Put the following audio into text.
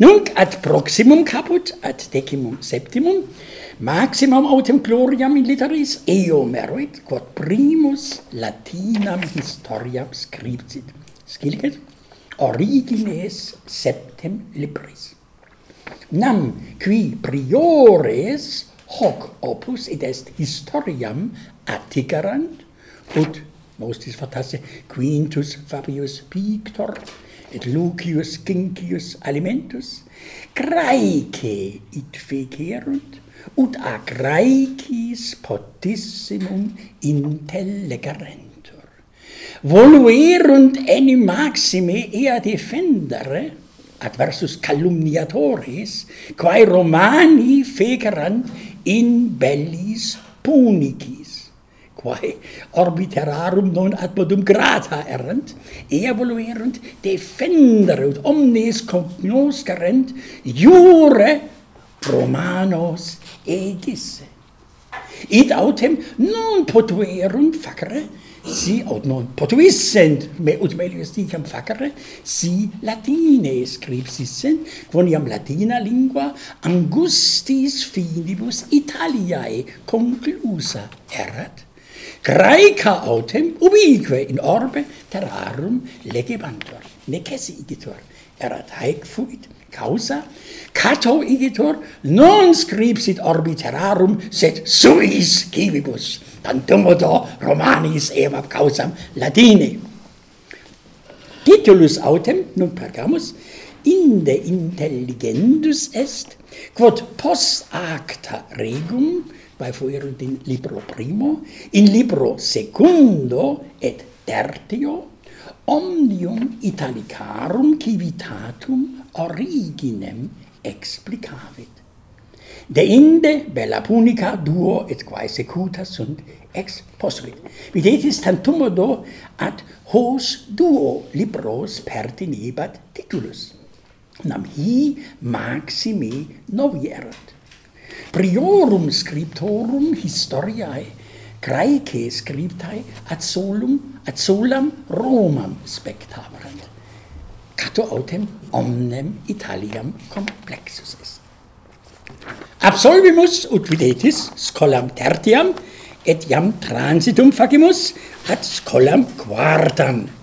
Nunc ad proximum caput, ad decimum septimum, maximum autem gloriam in litteris eo meruit, quod primus Latinam historiam scriptit. Scilicet origines septem libris. Nam qui priores hoc opus id est historiam attigerant, ut mostis fatasse Quintus Fabius Pictor et Lucius Cincius Alimentus Graece id fecerunt, ut a Graecis potissimum intellegerentur. Voluerunt enim maxime ea defendere adversus calumniatores, quae Romani fecerant in bellis punicis, quae orbiterarum non ad modum grata erant, ea voluerunt defendere ut omnes cognoscerent iure Romanos egisse. Id autem non potuerunt facere, si aut non potuissent, ut melius dicam facere, si Latine scripsissent, quoniam Latina lingua angustis finibus Italiae conclusa erat. Graeca autem ubique in orbe terrarum legebantur, necesse igitur, erat haec fuit causa, Cato igitur non scripsit orbi terrarum, sed suis civibus, tantumodo Romanis eam ab causam Latine. Titulus autem, nunc pergamus, inde intelligendus est, quod post acta regum, quae fuerunt in libro primo, in libro secundo et tertio, omnium Italicarum civitatum originem explicavit. Deinde bella punica duo et quae secuta sunt ex posuit. Videtis tantumodo ad hos duo libros pertinebat titulus. Nam hi maxime novierat. Priorum scriptorum historiae Graecae scriptae ad solam Romam spectaverant. Cato autem omnem Italiam complexus est. Absolvimus ut videtis scholam tertiam et iam transitum facimus ad scholam quartam.